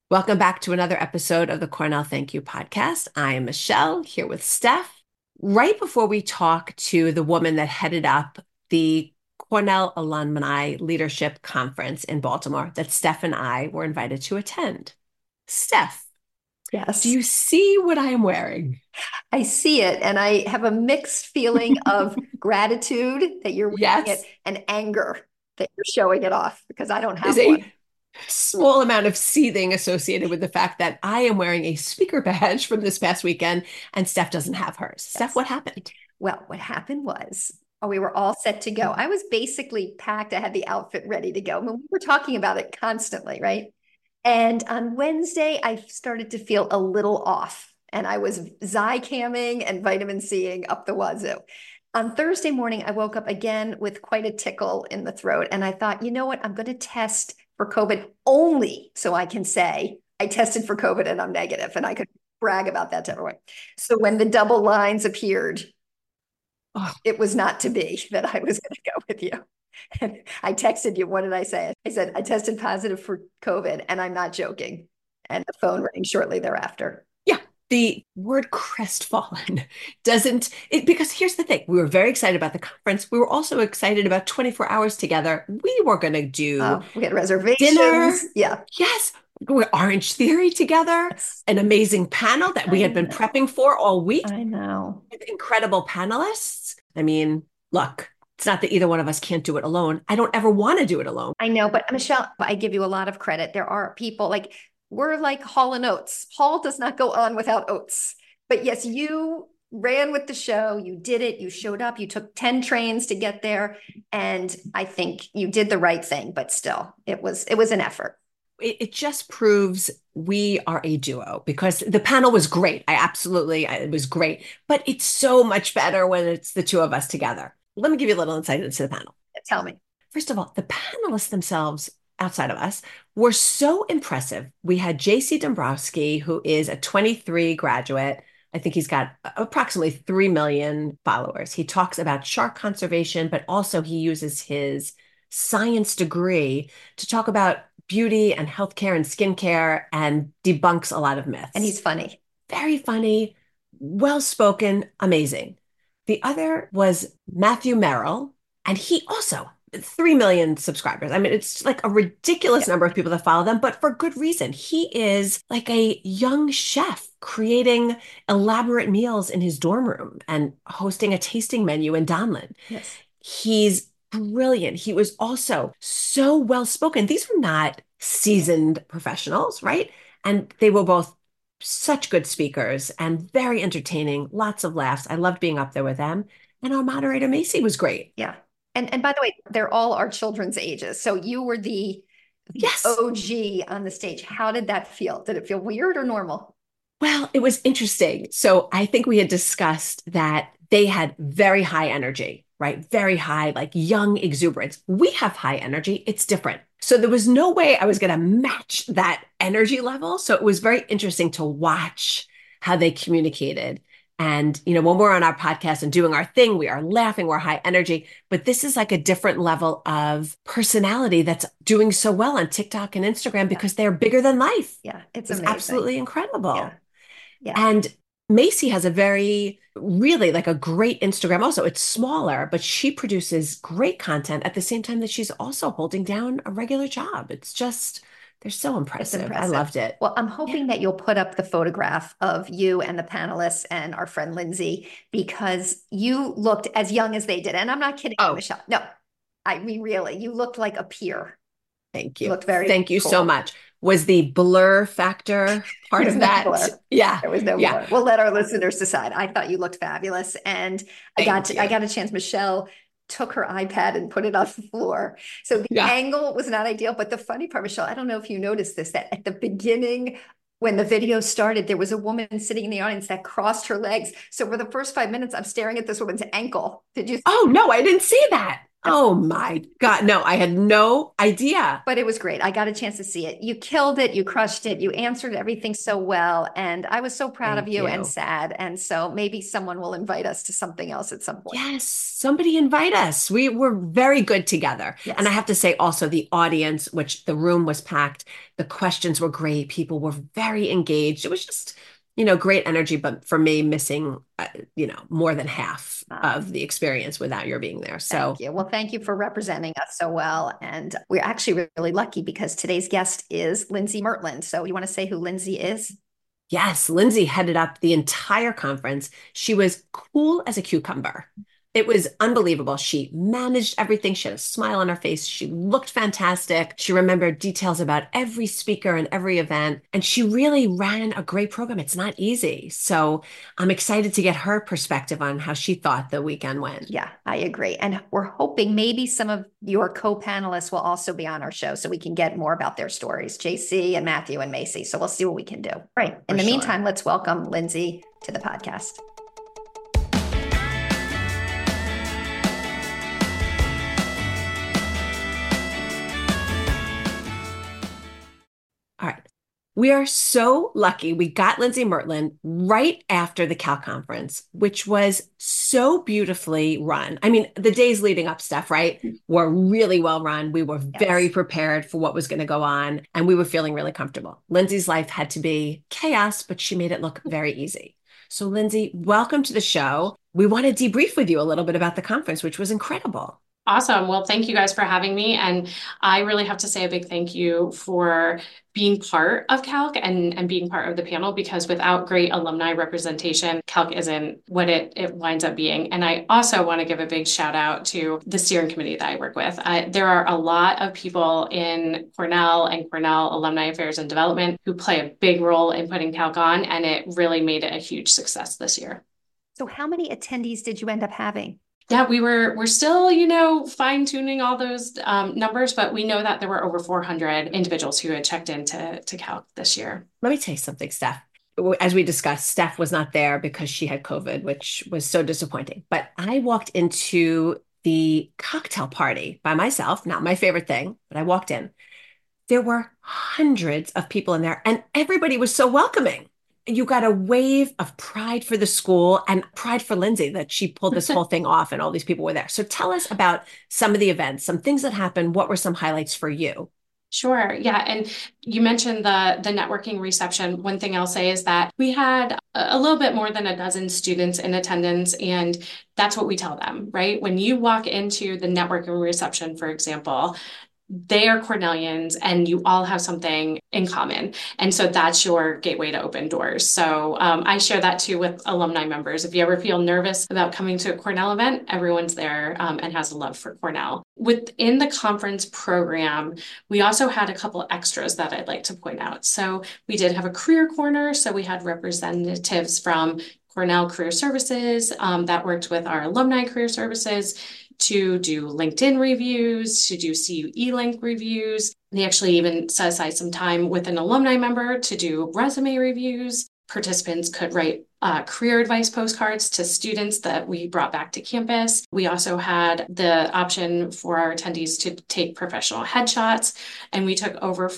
Welcome back to another episode of the Cornell Thank You podcast. I am Michelle here with Steph. Right before we talk to the woman that headed up the Cornell Alumni Leadership Conference in Baltimore that Steph and I were invited to attend. Steph, do Yes, you see what I am wearing? I see it. And I have a mixed feeling of gratitude that you're wearing it Yes, and anger that you're showing it off because I don't there's have a one. small amount of seething associated with the fact that I am wearing a speaker badge from this past weekend and Steph doesn't have hers. Steph, Yes. what happened? Well, what happened was we were all set to go. I was basically packed. I had the outfit ready to go. I mean, we were talking about it constantly, right? And on Wednesday, I started to feel a little off. And I was Zycamming and vitamin C'ing up the wazoo. On Thursday morning, I woke up again with quite a tickle in the throat. And I thought, you know what? I'm going to test for COVID only so I can say I tested for COVID and I'm negative, and I could brag about that to everyone. So when the double lines appeared, Oh, it was not to be that I was going to go with you. And I texted you. What did I say? I said, I tested positive for COVID and I'm not joking. And the phone rang shortly thereafter. yeah, the word crestfallen doesn't it because here's the thing. We were very excited about the conference. We were also excited about 24 hours together. We were going to do We had dinner. reservations. Yeah. Yes, Orange Theory together, Yes. an amazing panel that we I had been know. prepping for all week I know. with incredible panelists. I mean, look, it's not that either one of us can't do it alone. I don't ever want to do it alone. I know. But Michelle, I give you a lot of credit. There are people like we're like Hall and Oates. Hall does not go on without Oates. But yes, you ran with the show. You did it. You showed up. You took 10 trains to get there. And I think you did the right thing, but still, it was an effort. It just proves we are a duo because the panel was great. It was great, but it's so much better when it's the two of us together. Let me give you a little insight into the panel. Tell me. First of all, the panelists themselves, outside of us, were so impressive. We had JC Dombrowski, who is a 23 graduate. I think he's got approximately 3 million followers. He talks about shark conservation, but also he uses his science degree to talk about beauty and healthcare and skincare and debunks a lot of And he's myths. funny. Very funny, well spoken, amazing. The other was Matthew Merrill, and he also 3 million subscribers. I mean, it's like a ridiculous Yeah. number of people that follow them, but for good reason. He is like a young chef creating elaborate meals in his dorm room and hosting a tasting menu in Donlin. Yes. He's brilliant. He was also so well spoken. These were not seasoned professionals, right? And they were both such good speakers and very entertaining, lots of laughs. I loved being up there with them. And our moderator, Macy, was great. Yeah. And by the way, they're all our children's ages. So you were the Yes. OG on the stage. How did that feel? Did it feel weird or normal? Well, it was interesting. So I think we had discussed that they had very high energy, right? Very high, like young exuberance. We have high energy. It's different. So there was no way I was going to match that energy level. So it was very interesting to watch how they communicated. And, when we're on our podcast and doing our thing, we are laughing, we're high energy. But this is like a different level of personality that's doing so well on TikTok and Instagram Yeah. because they're bigger than life. Yeah. It's It was amazing. absolutely Yeah. incredible. Yeah. And Macy has a very, really like a great Instagram. Also, it's smaller, but she produces great content at the same time that she's also holding down a regular job. It's just, they're so It's impressive. I impressive. loved it. Well, I'm Yeah. hoping that you'll put up the photograph of you and the panelists and our friend Lindsay because you looked as young as they did. And I'm not kidding you, Oh, Michelle. No, I mean, really, you looked like a peer. thank You you. looked very Thank you so cool. much. Was the blur factor part There's of no that? blur. Yeah. There was no Yeah. blur. We'll let our listeners decide. I thought you looked fabulous, and Thank I you. got a chance. Michelle took her iPad and put it on the floor. So the Yeah. angle was not ideal. But the funny part, Michelle, I don't know if you noticed this, that at the beginning, when the video started, there was a woman sitting in the audience that crossed her legs. So for the first 5 minutes, I'm staring at this woman's ankle. Did you? Oh, no, I didn't see that. Oh my God. No, I had no idea. But it was great. I got a chance to see it. You killed it. You crushed it. You answered everything so well. And I was so proud of Thank you and you. sad. And so maybe someone will invite us to something else at some point. Yes, somebody invite us. We were very good together. And I Yes. have to say also the audience, which the room was packed, the questions were great. People were very engaged. It was just, great energy, but for me, missing, more than half Ah, of the experience without your being there. thank So, you. Well, thank you for representing us so well. And we're actually really lucky because today's guest is Lindsay Mertland. So you want to say who Lindsay is? yes, Lindsay headed up the entire conference. She was cool as a cucumber. It was unbelievable. She managed everything. She had a smile on her face. She looked fantastic. She remembered details about every speaker and every event. And she really ran a great program. It's not easy. So I'm excited to get her perspective on how she thought the weekend went. Yeah, I agree. And we're hoping maybe some of your co-panelists will also be on our show so we can get more about their stories, JC and Matthew and Macy. So we'll see what we can do. Right. In For the sure. meantime, let's welcome Lindsay to the podcast. All right. We are so lucky. We got Lindsay Mertland right after the Cal conference, which was so beautifully run. I mean, the days leading up, Steph, right, were really well run. We were very Yes. prepared for what was going to go on, and we were feeling really comfortable. Lindsay's life had to be chaos, but she made it look very easy. So, Lindsay, welcome to the show. We want to debrief with you a little bit about the conference, which was incredible. Awesome. Well, thank you guys for having me. And I really have to say a big thank you for being part of Calc and being part of the panel, because without great alumni representation, Calc isn't what it winds up being. And I also want to give a big shout out to the steering committee that I work with. There are a lot of people in Cornell and Cornell Alumni Affairs and Development who play a big role in putting Calc on, and it really made it a huge success this year. So how many attendees did you end up having? Yeah, we're still, fine tuning all those numbers, but we know that there were over 400 individuals who had checked in to Calc this year. Let me tell you something, Steph. As we discussed, Steph was not there because she had COVID, which was so disappointing. But I walked into the cocktail party by myself, not my favorite thing, but I walked in. There were hundreds of people in there, and everybody was so welcoming. You got a wave of pride for the school and pride for Lindsay that she pulled this whole thing off and all these people were there. So tell us about some of the events, some things that happened. What were some highlights for you? Sure. Yeah. And you mentioned the networking reception. One thing I'll say is that we had a little bit more than a dozen students in attendance, and that's what we tell them, right? When you walk into the networking reception, for example, they are Cornellians and you all have something in common. And so that's your gateway to open doors. So I share that too with alumni members. If you ever feel nervous about coming to a Cornell event, everyone's there and has a love for Cornell. Within the conference program, we also had a couple extras that I'd like to point out. So we did have a career corner. So we had representatives from Cornell Career Services that worked with our alumni career services to do LinkedIn reviews, to do CU eLink reviews. They actually even set aside some time with an alumni member to do resume reviews. Participants could write career advice postcards to students that we brought back to campus. We also had the option for our attendees to take professional headshots, and we took over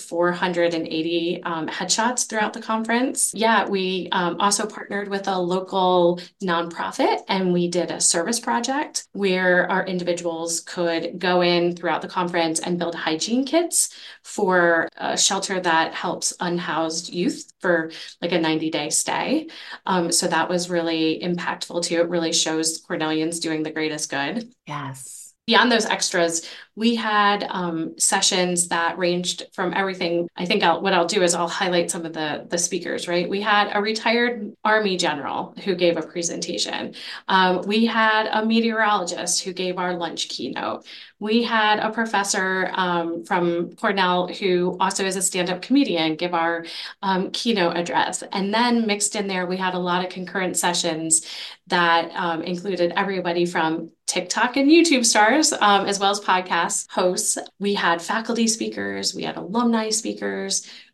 480 headshots throughout the conference. Yeah, we also partnered with a local nonprofit, and we did a service project where our individuals could go in throughout the conference and build hygiene kits for a shelter that helps unhoused youth for like a 90-day stay. So that was really impactful too. It really shows Cornellians doing the greatest good. Yes. Beyond those extras, we had sessions that ranged from everything. I think what I'll do is I'll highlight some of the speakers, right? We had a retired Army general who gave a presentation. We had a meteorologist who gave our lunch keynote. We had a professor from Cornell who also is a stand-up comedian give our keynote address. And then mixed in there, we had a lot of concurrent sessions that included everybody from TikTok and YouTube stars, as well as podcast hosts. We had faculty speakers, we had alumni speakers,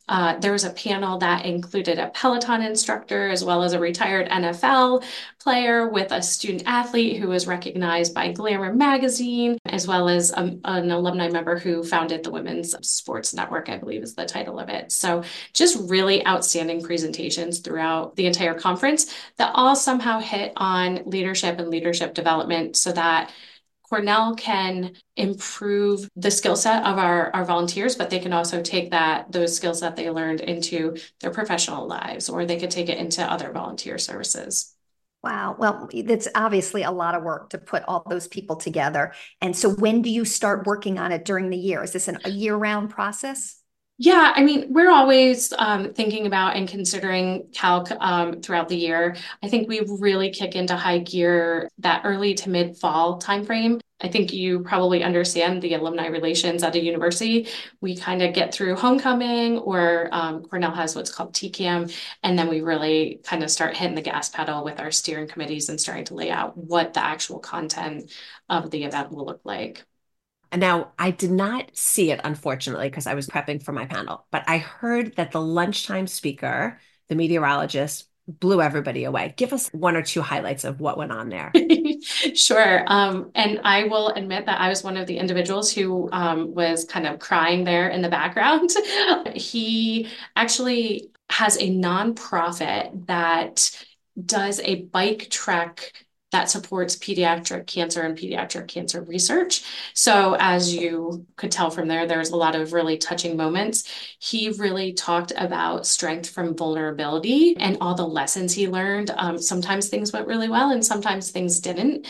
There was a panel that included a Peloton instructor as well as a retired NFL player with a student athlete who was recognized by Glamour magazine, as well as an alumni member who founded the Women's Sports Network, I believe is the title of it. So just really outstanding presentations throughout the entire conference that all somehow hit on leadership and leadership development so that Cornell can improve the skill set of our volunteers, but they can also take those skills that they learned into their professional lives, or they could take it into other volunteer services. Wow. Well, it's obviously a lot of work to put all those people together. And so when do you start working on it during the year? Is this a year-round process? Yeah, I mean, we're always thinking about and considering calc throughout the year. I think we really kick into high gear that early to mid fall timeframe. I think you probably understand the alumni relations at a university. We kind of get through homecoming, or Cornell has what's called TCAM, and then we really kind of start hitting the gas pedal with our steering committees and starting to lay out what the actual content of the event will look like. Now, I did not see it, unfortunately, because I was prepping for my panel, but I heard that the lunchtime speaker, the meteorologist, blew everybody away. Give us one or two highlights of what went on there. Sure. And I will admit that I was one of the individuals who was kind of crying there in the background. He actually has a nonprofit that does a bike trek that supports pediatric cancer and pediatric cancer research. So as you could tell from there's a lot of really touching moments. He really talked about strength from vulnerability and all the lessons he learned. Sometimes things went really well and sometimes things didn't.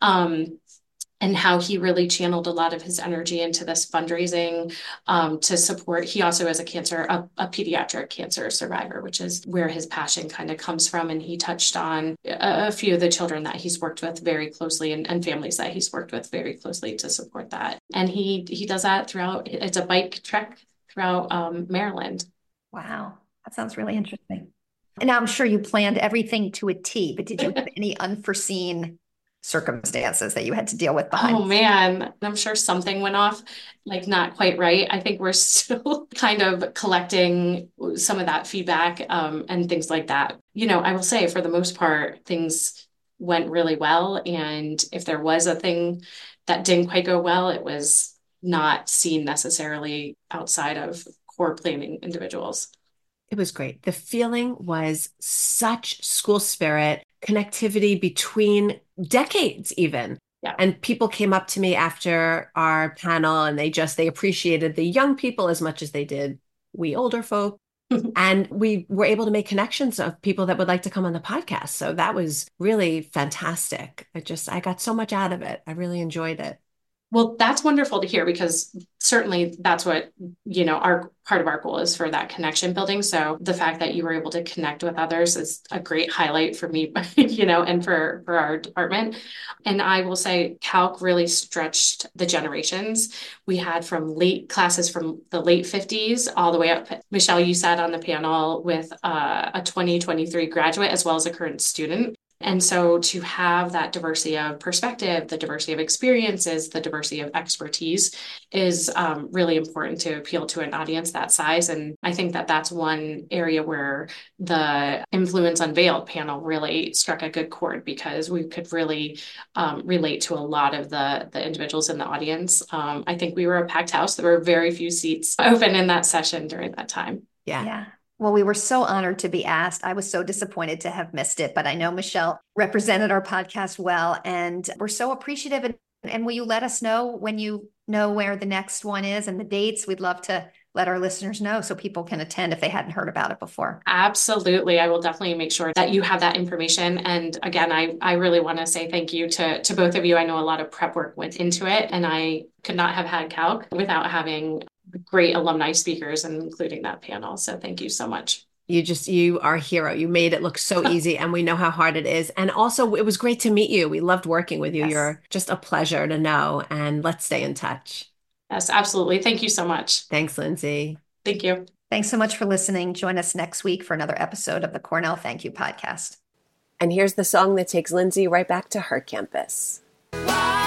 And how he really channeled a lot of his energy into this fundraising to support. He also is a pediatric cancer survivor, which is where his passion kind of comes from. And he touched on a few of the children that he's worked with very closely and families that he's worked with very closely to support that. And he does that throughout. It's a bike trek throughout Maryland. Wow, that sounds really interesting. And I'm sure you planned everything to a T, but did you have any unforeseen circumstances that you had to deal with behind? Oh man, I'm sure something went off, like not quite right. I think we're still kind of collecting some of that feedback and things like that. I will say for the most part, things went really well. And if there was a thing that didn't quite go well, it was not seen necessarily outside of core planning individuals. It was great. The feeling was such school spirit, connectivity between decades even. Yeah. And people came up to me after our panel and they appreciated the young people as much as they did we older folk. And we were able to make connections of people that would like to come on the podcast. So that was really fantastic. I got so much out of it. I really enjoyed it. Well, that's wonderful to hear because certainly that's what, our part of our goal is for that connection building. So the fact that you were able to connect with others is a great highlight for me, and for our department. And I will say Calc really stretched the generations. We had classes from the late 50s all the way up. Michelle, you sat on the panel with a 2023 graduate as well as a current student. And so to have that diversity of perspective, the diversity of experiences, the diversity of expertise is really important to appeal to an audience that size. And I think that that's one area where the Influence Unveiled panel really struck a good chord because we could really relate to a lot of the individuals in the audience. I think we were a packed house. There were very few seats open in that session during that time. Yeah. Well, we were so honored to be asked. I was so disappointed to have missed it, but I know Michelle represented our podcast well, and we're so appreciative. And will you let us know when you know where the next one is and the dates? We'd love to let our listeners know so people can attend if they hadn't heard about it before. Absolutely. I will definitely make sure that you have that information. And again, I really want to say thank you to both of you. I know a lot of prep work went into it, and I could not have had Calc without having great alumni speakers and including that panel. So thank you so much. You are a hero. You made it look so easy, and we know how hard it is. And also it was great to meet you. We loved working with you. Yes. You're just a pleasure to know, and let's stay in touch. Yes, absolutely. Thank you so much. Thanks, Lindsay. Thank you. Thanks so much for listening. Join us next week for another episode of the Cornell Thank You podcast. And here's the song that takes Lindsay right back to her campus. Wow.